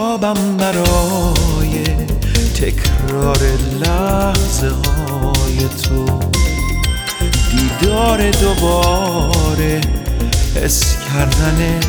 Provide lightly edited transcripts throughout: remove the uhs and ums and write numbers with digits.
بیتابم برای تکرار لحظه های تو، دیدار دوباره، حس کردن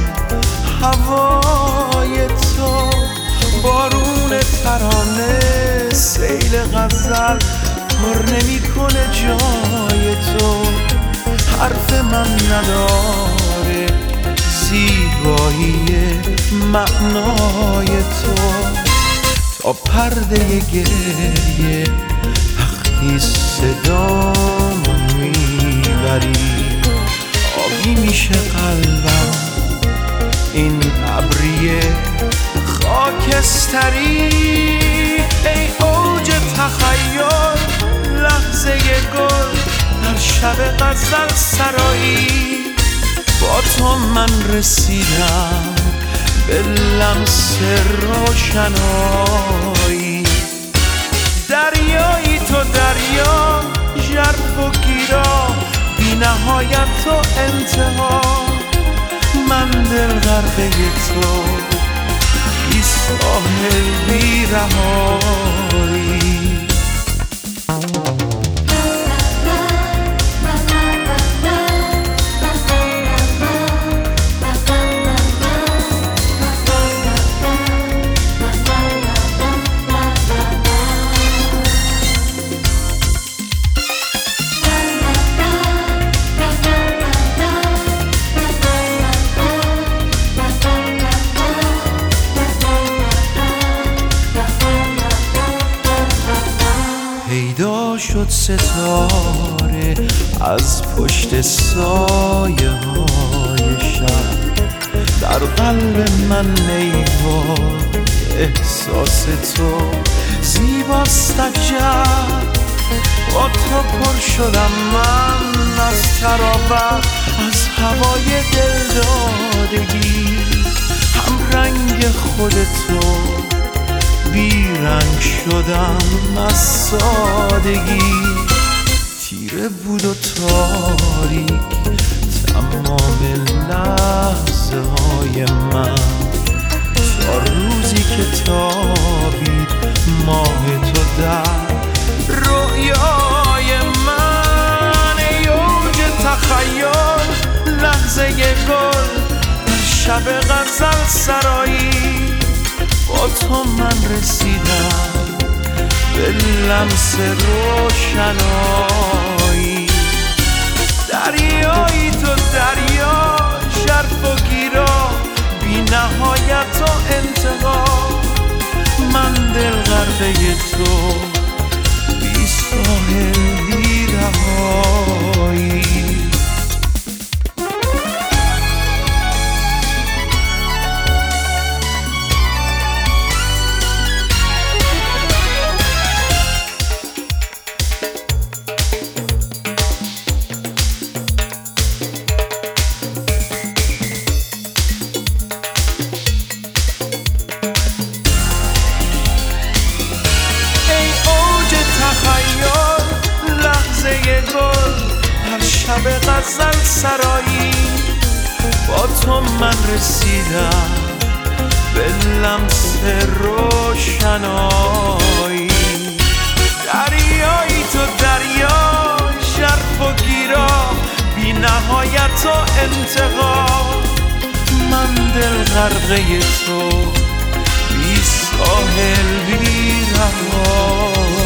هوای تو، بارون ترانه، سیل غزل پر نمی‌کنه جای تو، حرف من نداره زیبایی معنای تو، تا پرده گریه وقتی صدامو میبری آبی میشه قلبم، این ابریه خاکستری. ای اوج تخیل، لحظه گل در شب غزل سرایی، با تو من رسیدم به لمس روشنایی. دریایی تو دریا، ژرف و گیرا، بی نهایت و انتها، من دل غرقه تو، بی ساحل بی رهایی. پیدا شد ستاره از پشت سایه های شب، در قلب من نیوای احساس تو زیباست عجب. با تو پر شدم من از طراوت، از هوای دلدادگی، هم رنگ خود تو، بی رنگ شدم از سادگی. تیره بود و تاریک تمام لحظه های من، تا روزی که تابید ماه تو در رویای من. ای اوج تخیل، لحظه گل در شب غزل سرایی، با تو من رسیدم به لمس روشنایی. دریایی تو دریا، ژرف و گیرا، بی نهایت و انتها، من دل غرقه تو، بی ساحل بی رهایی. گل هر شب غزل سرایی، با تو من رسیدم به لمس روشنایی. دریایی تو دریا، ژرف و گیرا، بی نهایت و انتها، من دل غرقه تو، بی ساحل بی رها.